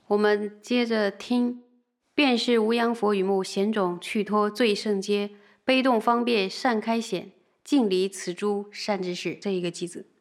我们接着听：便是无央佛语目，贤种去脱最胜阶，悲动方便善开显，尽离此诸善知识。这一个句子。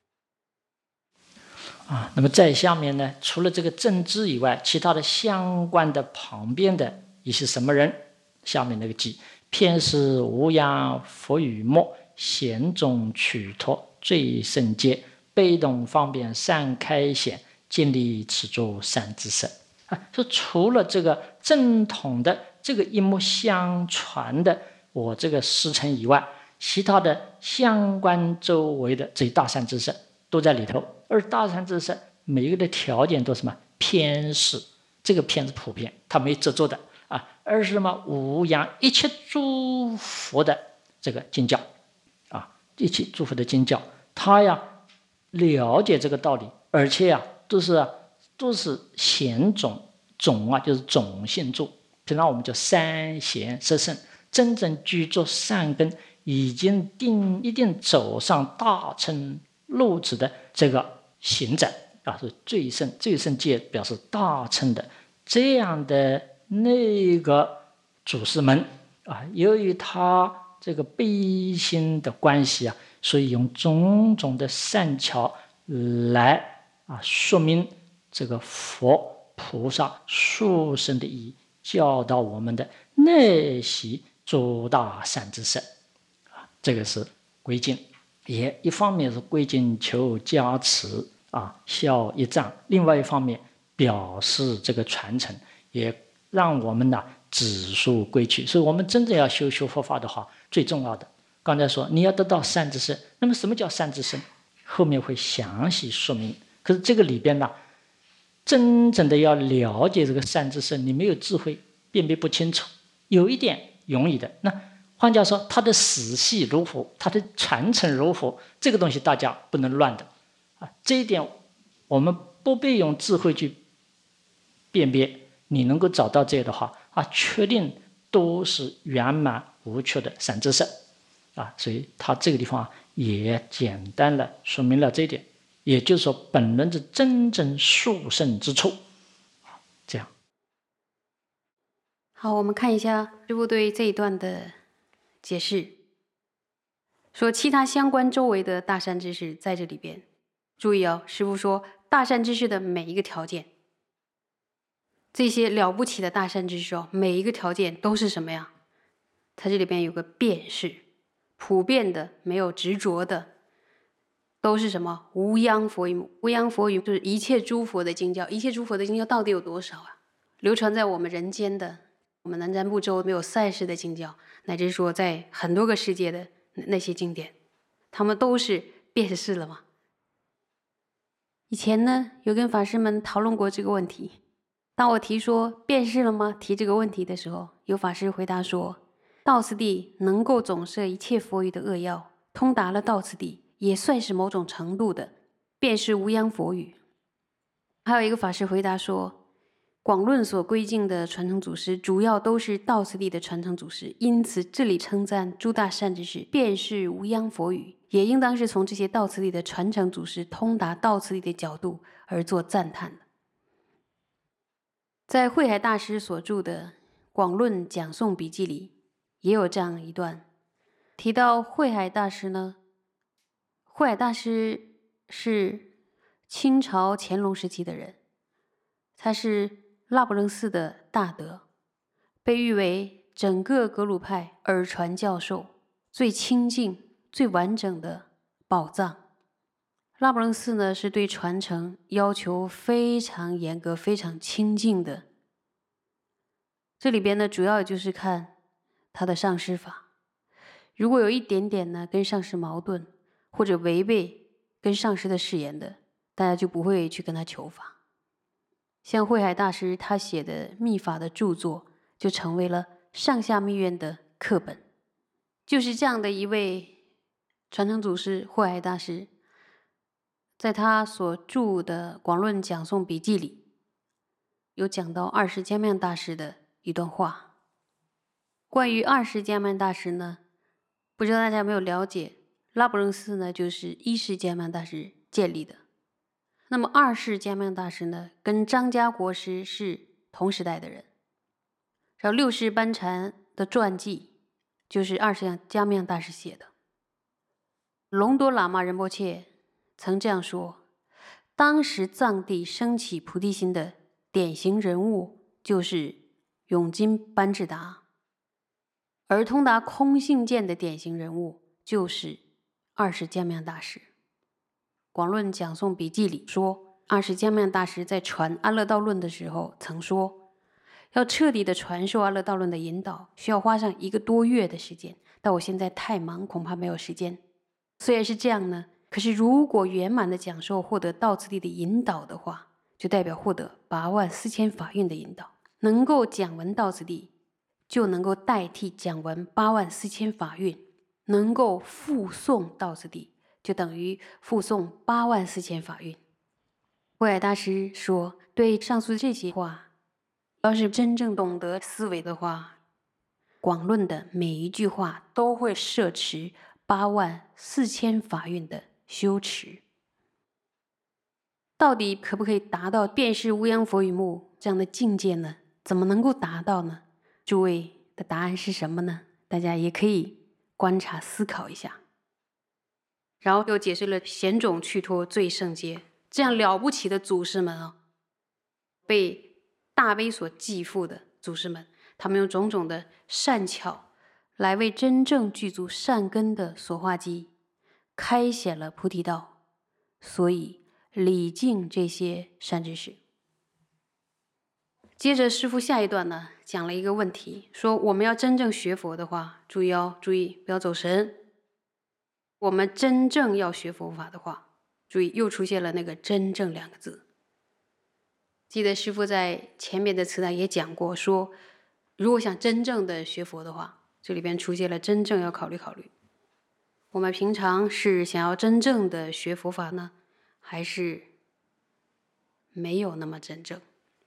那么在下面呢，除了这个正知以外，其他的相关的旁边的一些什么人，下面那个句，偏是无央佛语目，贤种取脱最胜阶，悲动方便善开显，尽离此诸善知识。说除了这个正统的这个一目相传的我这个师承以外，其他的相关周围的这些大善知识都在里头。而大善知识每一个的条件都是什么？偏是，这个偏是普遍，它没执着的而是什么？无央一切诸佛的这个经教一切诸佛的经教，他呀了解这个道理，而且呀都是贤种就是种性住，平常我们叫三贤十圣，真正具足善根，已经一定走上大乘路子的这个行者是最胜界，表示大乘的这样的那个祖师们由于他这个悲心的关系所以用种种的善巧来说明这个佛菩萨殊胜的意义，教导我们的那些诸大善知识这个是归敬，也一方面是归敬求加持效一藏，另外一方面表示这个传承，也让我们指数归去。所以我们真正要修佛法的话，最重要的刚才说你要得到善知识，那么什么叫善知识？后面会详细说明。可是这个里边真正的要了解这个善知识，你没有智慧辨别不清楚，有一点容易的。那换句话说，它的死系如何，它的传承如何，这个东西大家不能乱的这一点我们不必用智慧去辨别，你能够找到这的话确定都是圆满无缺的善知识所以他这个地方也简单的说明了这一点，也就是说本轮是真正殊胜之处这样。 好，我们看一下师父对这一段的解释，说其他相关周围的大善知识在这里边，注意师父说大善知识的每一个条件，这些了不起的大善知识每一个条件都是什么呀？它这里边有个便是，普遍的，没有执着的，都是什么？无央佛语目。无央佛语就是一切诸佛的经教。一切诸佛的经教到底有多少流传在我们人间的，我们南瞻部洲没有赛事的经教，乃至说在很多个世界的那些经典，他们都是便是了吗？以前呢，有跟法师们讨论过这个问题。当我提说便是了吗？提这个问题的时候，有法师回答说，道次第能够总摄一切佛语的扼要，通达了道次第，也算是某种程度的便是无央佛语。还有一个法师回答说，广论所归敬的传承祖师，主要都是道次第的传承祖师，因此这里称赞诸大善知识便是无央佛语，也应当是从这些道次第的传承祖师通达道次第的角度而做赞叹的。在慧海大师所著的《广论讲诵笔记》里，也有这样一段提到慧海大师呢。慧海大师是清朝乾隆时期的人，他是拉卜楞寺的大德，被誉为整个格鲁派耳传教授最清净、最完整的宝藏。拉卜楞寺呢，是对传承要求非常严格、非常清净的。这里边呢，主要就是看他的上师法，如果有一点点呢跟上师矛盾，或者违背跟上师的誓言的，大家就不会去跟他求法。像慧海大师他写的密法的著作，就成为了上下密院的课本。就是这样的一位传承祖师慧海大师，在他所著的《广论讲诵笔记》里，有讲到二世迦曼大师的一段话。关于二世迦曼大师呢，不知道大家有没有了解，拉卜楞寺呢就是一世迦曼大师建立的。 那么二世迦庙大师呢，跟张家国师是同时代的人。然后六世班禅的传记就是二世迦庙大师写的。龙多喇嘛仁波切曾这样说：当时藏地升起菩提心的典型人物就是永金班智达，而通达空性见的典型人物就是二世迦庙大师。广论讲诵笔记里说，二世迦庙大师在传阿勒道论的时候曾说，要彻底的传授阿勒道论的引导，需要花上1个多月的时间，但我现在太忙，恐怕没有时间。虽然是这样呢，可是如果圆满的讲授获得道次第的引导的话，就代表获得84000法运的引导。能够讲闻道次第，就能够代替讲闻84000法运；能够复诵道次第，就等于复诵84000法运。慧霭大师说，对上述这些话，要是真正懂得思维的话，广论的每一句话都会摄持84000法运的修持。到底可不可以达到辨识无央佛语目这样的境界呢？怎么能够达到呢？诸位的答案是什么呢？大家也可以观察思考一下。然后又解释了显种去脱最胜阶，这样了不起的祖师们啊，被大悲所继父的祖师们，他们用种种的善巧来为真正具足善根的所化机开显了菩提道，所以礼敬这些善知识。接着师父下一段呢，讲了一个问题，说我们要真正学佛的话，注意哦，注意不要走神。我们真正要学佛法的话，注意又出现了那个真正2个字。记得师父在前面的词呢也讲过，说如果想真正的学佛的话，这里边出现了真正要考虑考虑。我们平常是想要真正的学佛法呢，还是没有那么真正？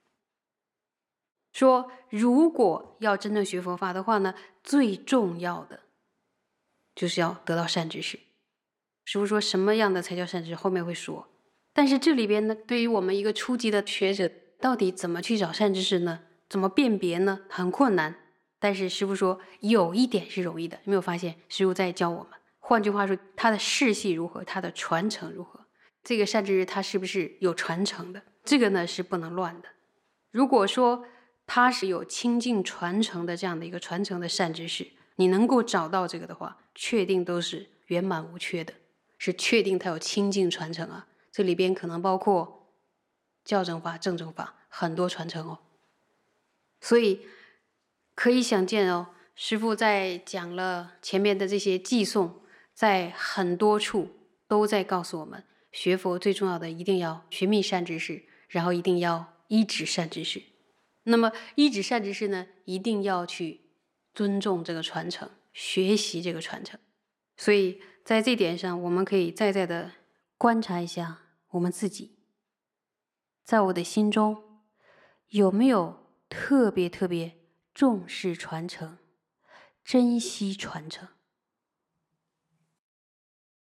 说如果要真正学佛法的话呢，最重要的就是要得到善知识。师父说什么样的才叫善知识，后面会说。但是这里边呢，对于我们一个初级的学者，到底怎么去找善知识呢？怎么辨别呢？很困难。但是师父说有一点是容易的，有没有发现师父在教我们？换句话说，他的世系如何，他的传承如何，这个善知识他是不是有传承的，这个呢是不能乱的。如果说他是有清净传承的这样的一个传承的善知识，你能够找到这个的话，确定都是圆满无缺的，是确定它有清净传承啊。这里边可能包括校正法、正正法，很多传承哦。所以可以想见哦，师父在讲了前面的这些偈颂，在很多处都在告诉我们，学佛最重要的一定要寻觅善知识，然后一定要依止善知识。那么依止善知识呢，一定要去尊重这个传承，学习这个传承。所以在这点上，我们可以再的观察一下我们自己，在我的心中有没有特别重视传承，珍惜传承。